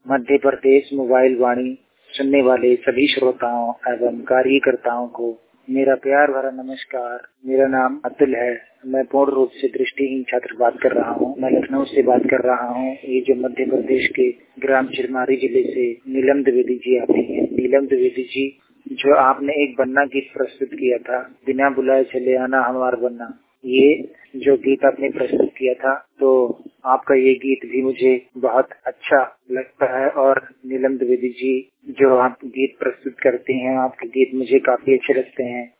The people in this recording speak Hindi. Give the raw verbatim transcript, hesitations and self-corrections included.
मध्य प्रदेश मोबाइल वाणी सुनने वाले सभी श्रोताओं एवं कार्यकर्ताओं को मेरा प्यार भरा नमस्कार। मेरा नाम अतुल है। मैं पूर्ण रूप से दृष्टिहीन छात्र बात कर रहा हूँ। मैं लखनऊ से बात कर रहा हूँ। ये जो मध्य प्रदेश के ग्राम चिरमारी जिले से नीलम द्विवेदी जी आती है। नीलम द्विवेदी जी, जो आपने एक बन्ना गीत प्रस्तुत किया था, बिना बुलाए चले आना हमार बन्ना, ये जो गीत आपने प्रस्तुत किया था, तो आपका ये गीत भी मुझे बहुत अच्छा लगता है। और नीलम द्विवेदी जी, जो आप गीत प्रस्तुत करते हैं, आपके गीत मुझे काफी अच्छे लगते हैं।